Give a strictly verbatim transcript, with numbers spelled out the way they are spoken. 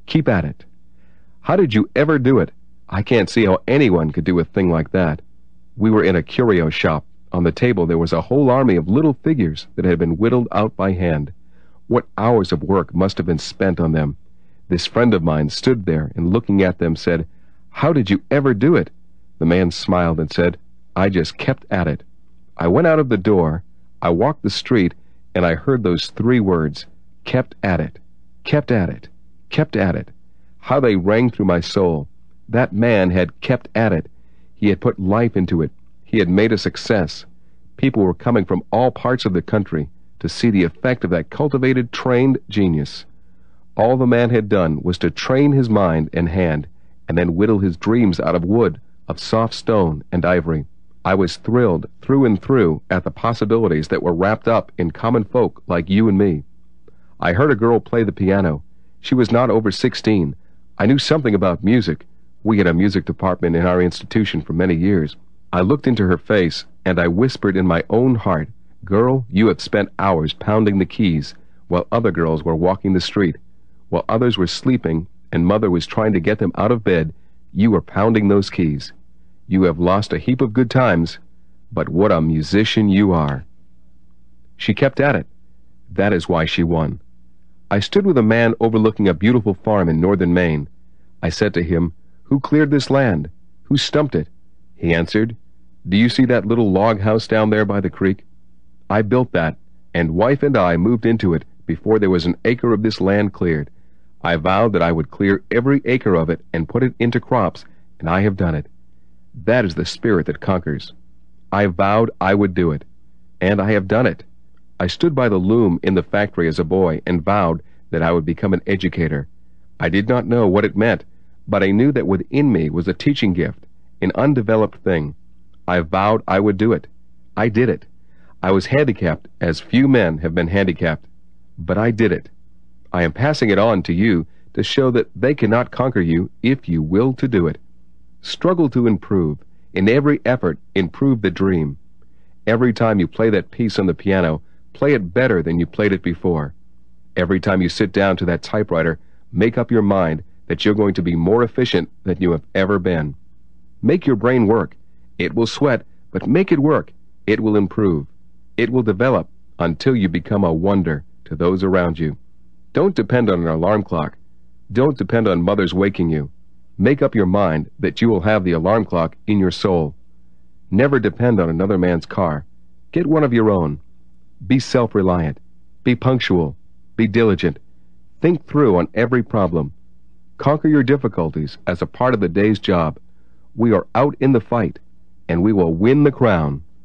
Keep at it. How did you ever do it? I can't see how anyone could do a thing like that. We were in a curio shop. On the table there was a whole army of little figures that had been whittled out by hand. What hours of work must have been spent on them. This friend of mine stood there and looking at them said, "How did you ever do it?" The man smiled and said, "I just kept at it." I went out of the door, I walked the street, and I heard those three words, kept at it, kept at it, kept at it. How they rang through my soul. That man had kept at it. He had put life into it. He had made a success. People were coming from all parts of the country to see the effect of that cultivated, trained genius. All the man had done was to train his mind and hand, and then whittle his dreams out of wood, of soft stone and ivory. I was thrilled through and through at the possibilities that were wrapped up in common folk like you and me. I heard a girl play the piano. She was not over sixteen. I knew something about music. We had a music department in our institution for many years. I looked into her face, and I whispered in my own heart, "Girl, you have spent hours pounding the keys, while other girls were walking the street. While others were sleeping, and mother was trying to get them out of bed, you were pounding those keys. You have lost a heap of good times, but what a musician you are." She kept at it. That is why she won. I stood with a man overlooking a beautiful farm in northern Maine. I said to him, "Who cleared this land? Who stumped it?" He answered, "Do you see that little log house down there by the creek? I built that, and wife and I moved into it before there was an acre of this land cleared. I vowed that I would clear every acre of it and put it into crops, and I have done it. That is the spirit that conquers. I vowed I would do it, and I have done it. I stood by the loom in the factory as a boy and vowed that I would become an educator. I did not know what it meant, but I knew that within me was a teaching gift, an undeveloped thing. I vowed I would do it. I did it. I was handicapped as few men have been handicapped, but I did it. I am passing it on to you to show that they cannot conquer you if you will to do it. Struggle to improve. In every effort, improve the dream. Every time you play that piece on the piano, play it better than you played it before. Every time you sit down to that typewriter, make up your mind that you're going to be more efficient than you have ever been. Make your brain work. It will sweat, but make it work. It will improve. It will develop until you become a wonder to those around you. Don't depend on an alarm clock. Don't depend on mothers waking you. Make up your mind that you will have the alarm clock in your soul. Never depend on another man's car. Get one of your own. Be self-reliant. Be punctual. Be diligent. Think through on every problem. Conquer your difficulties as a part of the day's job. We are out in the fight, and we will win the crown.